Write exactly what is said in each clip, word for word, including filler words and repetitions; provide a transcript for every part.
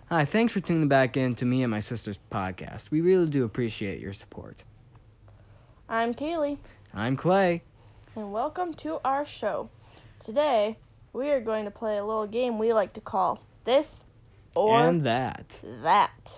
Hi, thanks for tuning back in to me and my sister's podcast. We really do appreciate your support. I'm Kaylee. I'm Clay. And welcome to our show. Today, we are going to play a little game we like to call This or And That. That.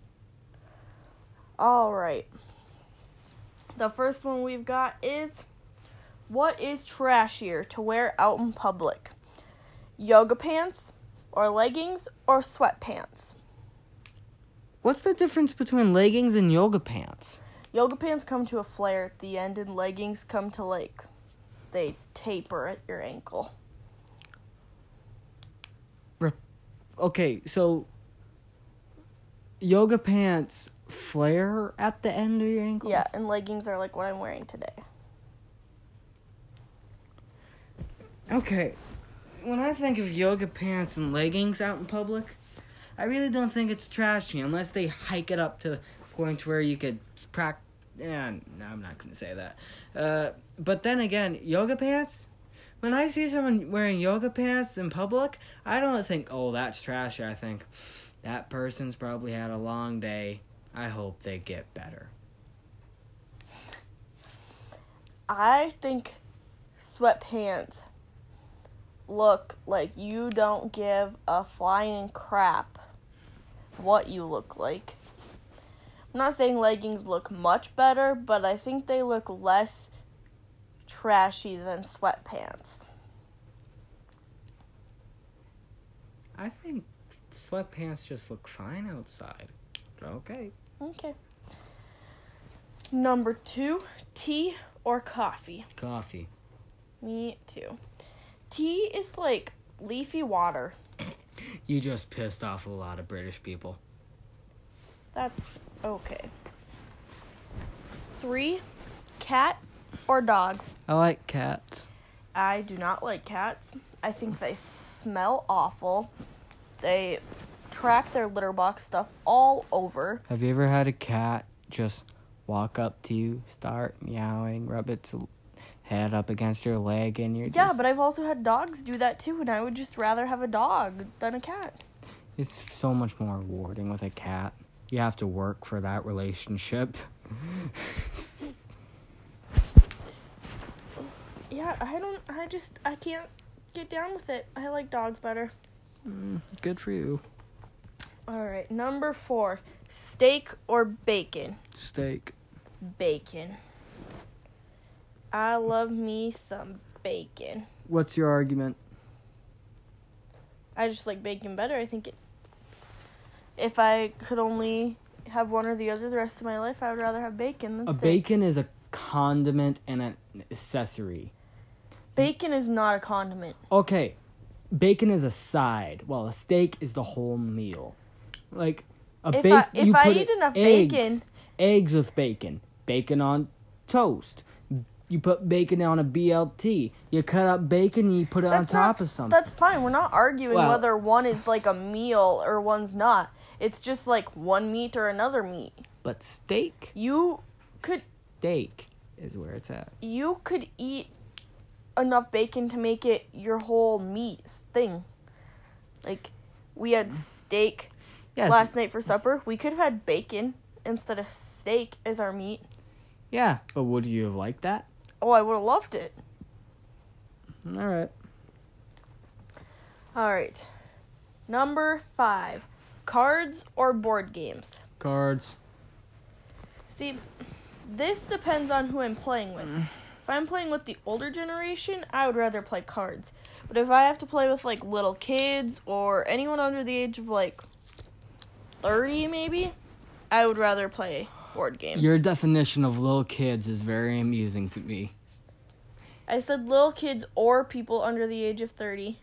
Alright. The first one we've got is, what is trashier to wear out in public? Yoga pants, or leggings, or sweatpants? What's the difference between leggings and yoga pants? Yoga pants come to a flare at the end, and leggings come to, like, they taper at your ankle. Okay, so yoga pants flare at the end of your ankle? Yeah, and leggings are like what I'm wearing today. Okay, when I think of yoga pants and leggings out in public, I really don't think it's trashy unless they hike it up to the point where you could practice. Yeah, no, I'm not going to say that. Uh, but then again, yoga pants? When I see someone wearing yoga pants in public, I don't think, oh, that's trashy. I think, that person's probably had a long day. I hope they get better. I think sweatpants look like you don't give a flying crap what you look like. I'm not saying leggings look much better, but I think they look less trashy than sweatpants. I think sweatpants just look fine outside. Okay. Okay. Number two, tea or coffee? Coffee. Me too. Tea is like leafy water. You just pissed off a lot of British people. That's okay. Three, cat or dog? I like cats. I do not like cats. I think they smell awful. They track their litter box stuff all over. Have you ever had a cat just walk up to you, start meowing, rub its head up against your leg, and you're Yeah, just... but I've also had dogs do that too, and I would just rather have a dog than a cat. It's so much more rewarding with a cat. You have to work for that relationship. Yeah, I don't, I just, I can't get down with it. I like dogs better. Mm, good for you. Alright, number four, steak or bacon? Steak. Bacon. I love me some bacon. What's your argument? I just like bacon better. I think it, if I could only have one or the other the rest of my life, I would rather have bacon than A steak. bacon is a condiment and an accessory. Bacon is not a condiment. Okay, bacon is a side, while a steak is the whole meal. Like, a If bacon... I, if I eat enough eggs, bacon... Eggs with bacon. Bacon on toast. You put bacon on a B L T. You cut up bacon and you put it on That's top not, of something. That's fine. We're not arguing Well- whether one is like a meal or one's not. It's just like one meat or another meat. But steak? You could Steak is where it's at. you could eat enough bacon to make it your whole meat thing. Like, we had steak Yes. last night for supper. We could have had bacon instead of steak as our meat. Yeah, but would you have liked that? Oh, I would have loved it. All right. All right. Number five, cards or board games? Cards. See, this depends on who I'm playing with. If I'm playing with the older generation, I would rather play cards. But if I have to play with, like, little kids or anyone under the age of, like, thirty maybe, I would rather play board games. Your definition of little kids is very amusing to me. I said little kids or people under the age of thirty.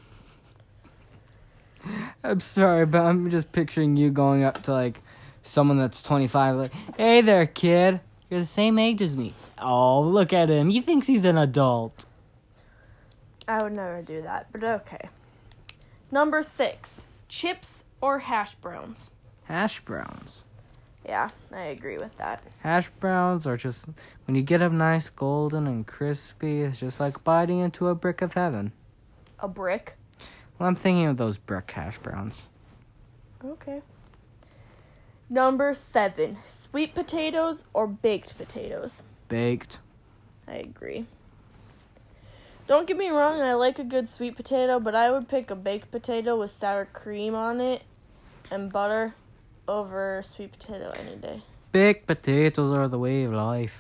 I'm sorry, but I'm just picturing you going up to, like, someone that's twenty-five, like, hey there, kid. You're the same age as me. Oh, look at him. He thinks he's an adult. I would never do that, but okay. Number six, chips or hash browns? Hash browns. Yeah, I agree with that. Hash browns are just, when you get them nice, golden, and crispy, it's just like biting into a brick of heaven. A brick? Well, I'm thinking of those brick hash browns. Okay. Number seven, sweet potatoes or baked potatoes? Baked. I agree. Don't get me wrong, I like a good sweet potato, but I would pick a baked potato with sour cream on it and butter over sweet potato any day. Baked potatoes are the way of life.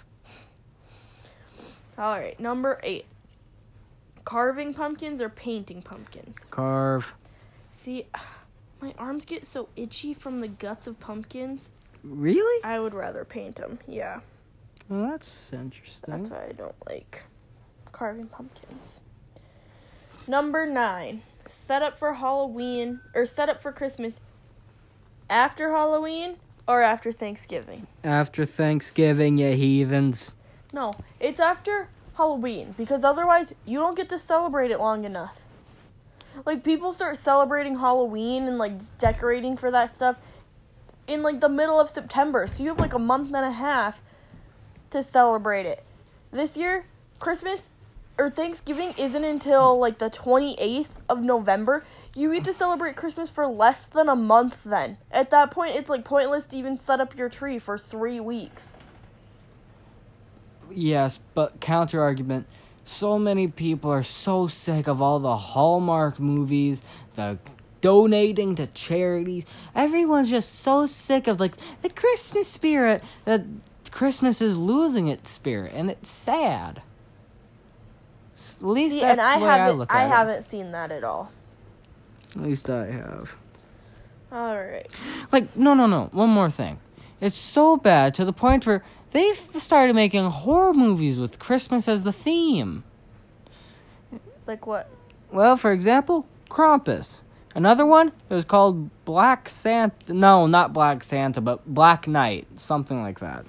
All right, number eight. Carving pumpkins or painting pumpkins? Carve. See, my arms get so itchy from the guts of pumpkins. Really? I would rather paint them, yeah. Well, that's interesting. That's why I don't like carving pumpkins. Number nine. Set up for Halloween, or set up for Christmas after Halloween or after Thanksgiving? After Thanksgiving, you heathens. No, it's after Halloween, because otherwise you don't get to celebrate it long enough. Like, people start celebrating Halloween and, like, decorating for that stuff in, like, the middle of September. So you have, like, a month and a half to celebrate it. This year, Christmas or Thanksgiving isn't until, like, the twenty-eighth of November. You get to celebrate Christmas for less than a month then. At that point, it's, like, pointless to even set up your tree for three weeks. Yes, but counter argument. So many people are so sick of all the Hallmark movies, the donating to charities. Everyone's just so sick of, like, the Christmas spirit that Christmas is losing its spirit, and it's sad. At least See, that's and I the way I haven't, look at I it. haven't seen that at all. At least I have. All right. Like, no, no, no. One more thing. It's so bad to the point where they've started making horror movies with Christmas as the theme. Like what? Well, for example, Krampus. Another one, it was called Black Santa. No, not Black Santa, but Black Knight. Something like that.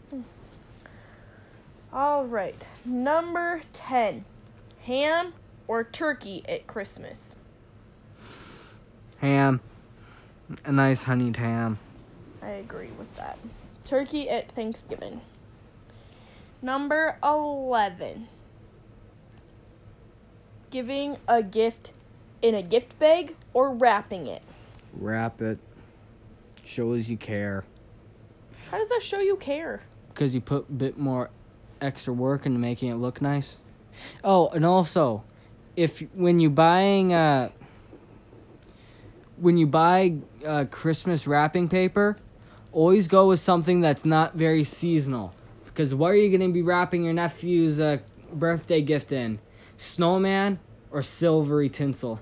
All right. Number ten. Ham or turkey at Christmas? Ham. A nice honeyed ham. I agree with that. Turkey at Thanksgiving. Number eleven. Giving a gift in a gift bag or wrapping it? Wrap it. Shows you care. How does that show you care? Because you put a bit more extra work into making it look nice. Oh, and also, if when you buying uh, when you buy uh, Christmas wrapping paper, always go with something that's not very seasonal. Because what are you going to be wrapping your nephew's uh, birthday gift in? Snowman or silvery tinsel?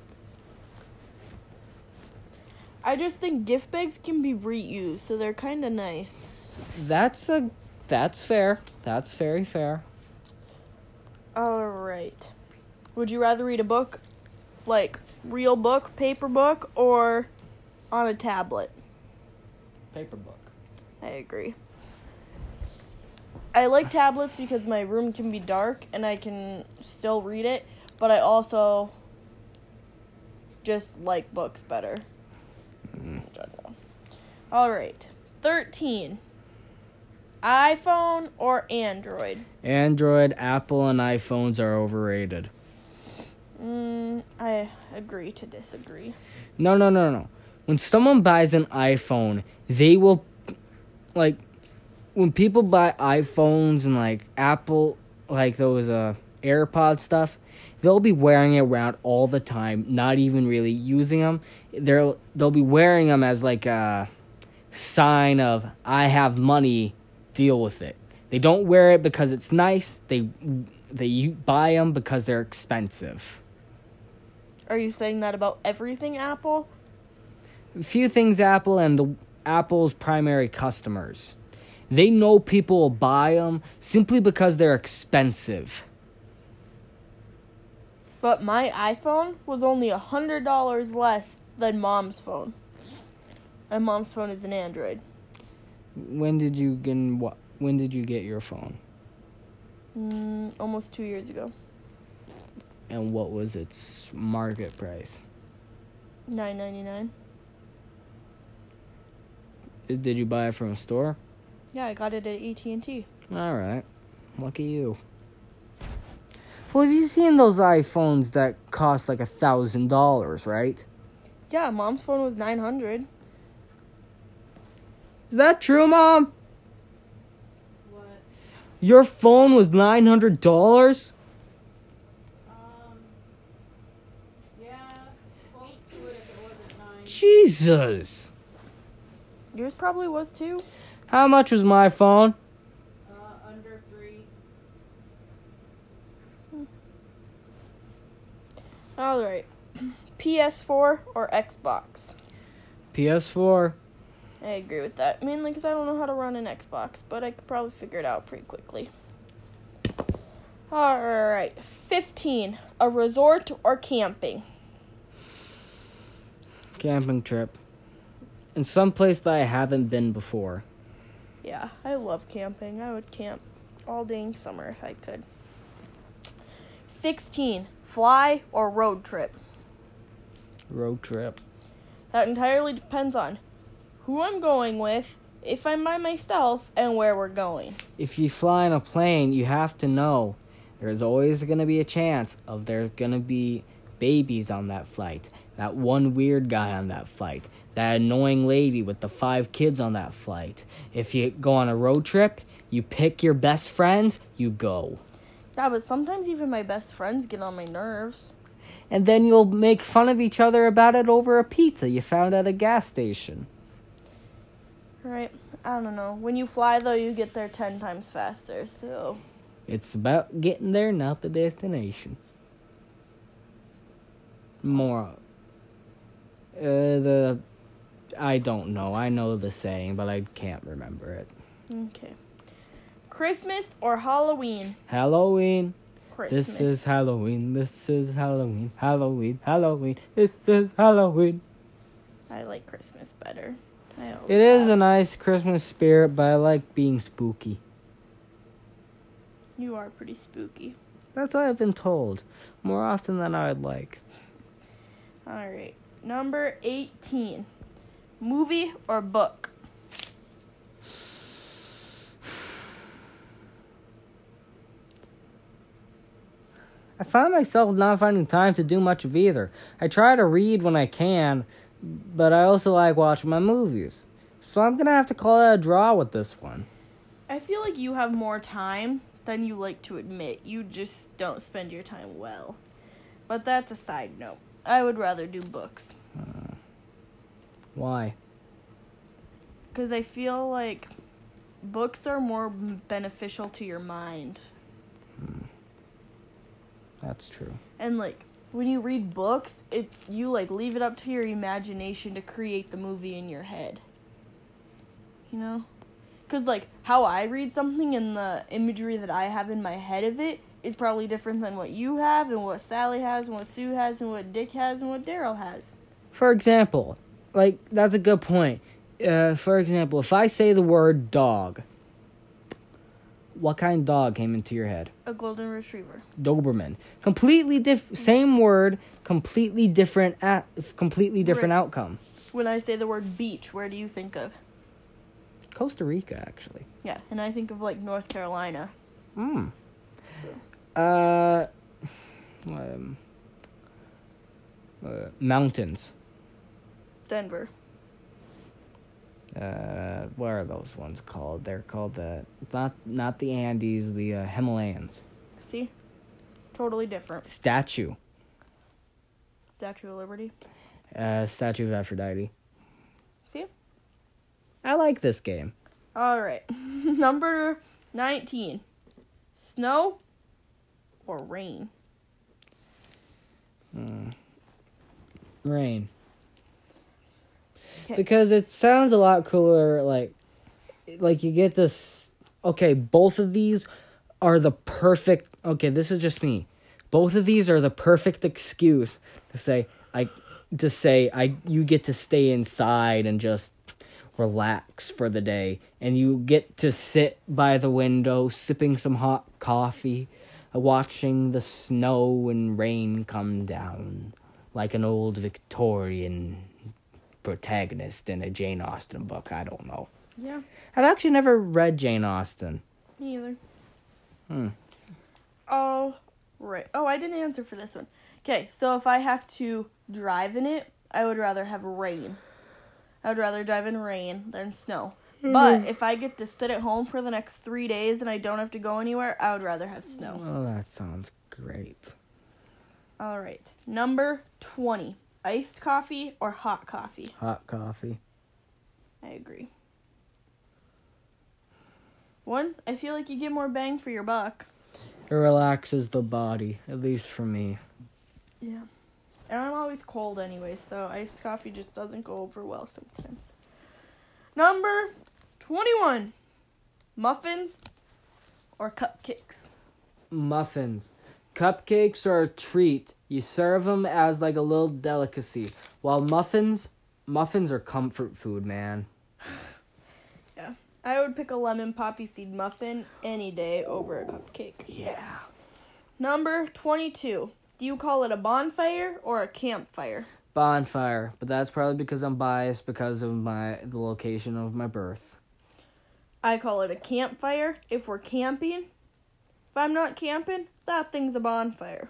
I just think gift bags can be reused, so they're kind of nice. That's a that's fair. That's very fair. All right. Would you rather read a book, like real book, paper book, or on a tablet? Paper book. I agree. I like tablets because my room can be dark and I can still read it, but I also just like books better. Mm. All right. thirteen. iPhone or Android? Android, Apple, and iPhones are overrated. Mm, I agree to disagree. No, no, no, no. When someone buys an iPhone, they will, like, when people buy iPhones and, like, Apple, like those uh, AirPod stuff, they'll be wearing it around all the time, not even really using them. They're, they'll be wearing them as, like, a sign of, I have money, deal with it. They don't wear it because it's nice. They they buy them because they're expensive. Are you saying that about everything Apple? A few things Apple and the Apple's primary customers. They know people will buy them simply because they're expensive. But my iPhone was only one hundred dollars less than Mom's phone. And Mom's phone is an Android. When did you get what? When did you get your phone? Mm, almost two years ago. And what was its market price? nine ninety-nine. Did you buy it from a store? Yeah, I got it at A T and T. All right, lucky you. Well, have you seen those iPhones that cost like a thousand dollars, right? Yeah, Mom's phone was nine hundred. Is that true, Mom? What? Your phone was nine hundred dollars? Um, yeah, close to it if it wasn't nine. Jesus. Yours probably was too. How much was my phone? Uh, under three. All right. P S four or Xbox? P S four. I agree with that. Mainly because I don't know how to run an Xbox, but I could probably figure it out pretty quickly. All right. fifteen. A resort or camping? Camping trip. In some place that I haven't been before. Yeah, I love camping. I would camp all day in summer if I could. sixteen. Fly or road trip? Road trip. That entirely depends on who I'm going with, if I'm by myself, and where we're going. If you fly in a plane, you have to know there's always going to be a chance of there's going to be babies on that flight. That one weird guy on that flight. That annoying lady with the five kids on that flight. If you go on a road trip, you pick your best friends, you go. Yeah, but sometimes even my best friends get on my nerves. And then you'll make fun of each other about it over a pizza you found at a gas station. Right? I don't know. When you fly, though, you get there ten times faster, so... It's about getting there, not the destination. More. Uh, the... I don't know. I know the saying, but I can't remember it. Okay. Christmas or Halloween? Halloween. Christmas. This is Halloween. This is Halloween. Halloween. Halloween. This is Halloween. I like Christmas better. I always It is have. a nice Christmas spirit, but I like being spooky. You are pretty spooky. That's what I've been told. More often than I would like. Alright. Number eighteen. Movie or book? I find myself not finding time to do much of either. I try to read when I can, but I also like watching my movies. So I'm gonna have to call it a draw with this one. I feel like you have more time than you like to admit. You just don't spend your time well. But that's a side note. I would rather do books. Uh, why? Because I feel like books are more beneficial to your mind. Hmm. That's true. And, like, when you read books, it you, like, leave it up to your imagination to create the movie in your head. You know? Because, like, how I read something and the imagery that I have in my head of it is probably different than what you have and what Sally has and what Sue has and what Dick has and what Daryl has. For example, like, that's a good point. Uh, for example, if I say the word dog, what kind of dog came into your head? A golden retriever. Doberman. Completely diff- same word, completely different at- completely different Right. outcome. When I say the word beach, where do you think of? Costa Rica, actually. Yeah, and I think of, like, North Carolina. Hmm. So. Uh, um, uh, mountains. Denver. Uh, what are those ones called? They're called the not not the Andes, the uh, Himalayas. See? Totally different. Statue. Statue of Liberty. Uh, Statue of Aphrodite. See? I like this game. Alright. Number nineteen. Snow or rain? Mm. Rain. Okay. Because it sounds a lot cooler, like, like you get this, okay, both of these are the perfect, okay, this is just me. Both of these are the perfect excuse to say, I, to say, I, you get to stay inside and just relax for the day. And you get to sit by the window, sipping some hot coffee, watching the snow and rain come down like an old Victorian protagonist in a Jane Austen book. I don't know. Yeah, I've actually never read Jane Austen. me either. Hmm. Oh, right. Oh, I didn't answer for this one. Okay, so if I have to drive in it, I would rather have rain. I would rather drive in rain than snow. But if I get to sit at home for the next three days and I don't have to go anywhere, I would rather have snow. Well, that sounds great. All right. Number twenty. Iced coffee or hot coffee? Hot coffee. I agree. One, I feel like you get more bang for your buck. It relaxes the body, at least for me. Yeah. And I'm always cold anyway, so iced coffee just doesn't go over well sometimes. Number twenty-one. Muffins or cupcakes? Muffins. Cupcakes are a treat. You serve them as like a little delicacy. While muffins, muffins are comfort food, man. Yeah. I would pick a lemon poppy seed muffin any day over a cupcake. Yeah. Number twenty-two. Do you call it a bonfire or a campfire? Bonfire, but that's probably because I'm biased because of my the location of my birth. I call it a campfire if we're camping. If I'm not camping, that thing's a bonfire.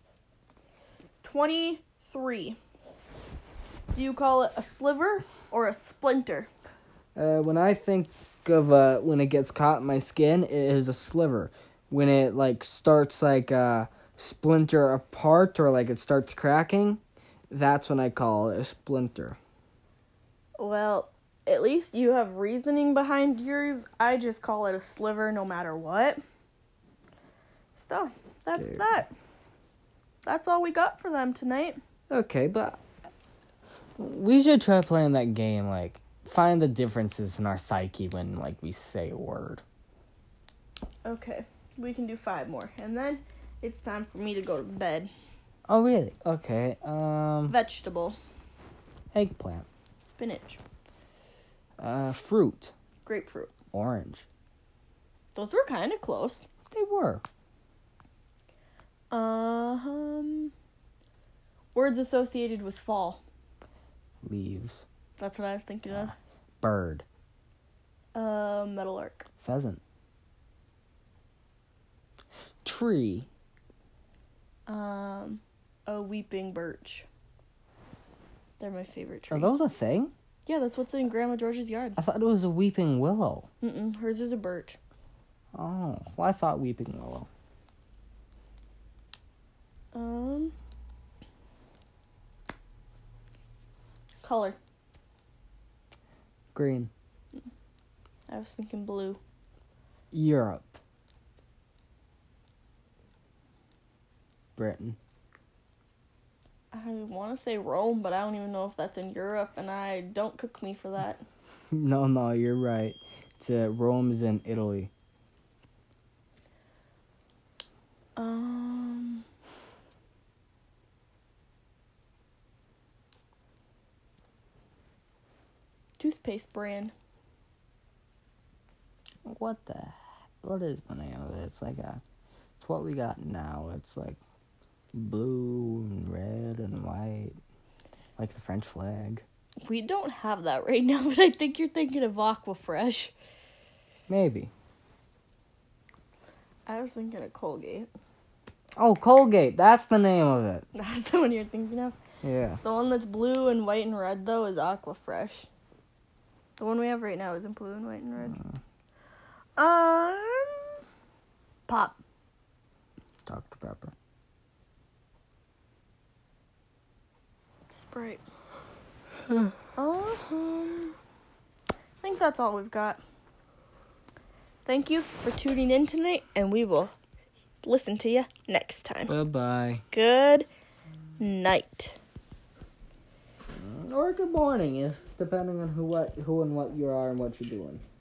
twenty-three. Do you call it a sliver or a splinter? Uh, when I think of uh, when it gets caught in my skin, it is a sliver. When it like starts like uh, splinter apart or like it starts cracking, that's when I call it a splinter. Well, at least you have reasoning behind yours. I just call it a sliver no matter what. So, that's Okay. that. That's all we got for them tonight. Okay, but we should try playing that game, like, find the differences in our psyche when, like, we say a word. Okay, we can do five more. And then it's time for me to go to bed. Oh, really? Okay, um, Vegetable. eggplant, Spinach. uh, fruit, Grapefruit. orange. Those were kind of close. They were. Um, words associated with fall. Leaves, That's what I was thinking of. bird, Uh, meadowlark. pheasant. Tree, Um, a weeping birch. They're my favorite tree. are those a thing? Yeah, that's what's in Grandma George's yard. I thought it was a weeping willow. Mm-mm, hers is a birch. Oh, well, I thought weeping willow. Um, color. Green, I was thinking blue. Europe, Britain. I want to say Rome, but I don't even know if that's in Europe, and I don't cook me for that. No, no, you're right. It's, uh, Rome is in Italy. Um, toothpaste brand. What the? What is the name of it? It's like a. It's what we got now. It's like blue and red and white, like the French flag. We don't have that right now, but I think you're thinking of Aquafresh. Maybe. I was thinking of Colgate. Oh, Colgate. That's the name of it. That's the one you're thinking of. Yeah. The one that's blue and white and red, though, is Aquafresh. The one we have right now isn't blue and white and red. Um, Pop. Doctor Pepper. Sprite. Um, I think that's all we've got. Thank you for tuning in tonight, and we will listen to you next time. Bye bye. Good night. Or good morning, if depending on who what who and what you are and what you're doing.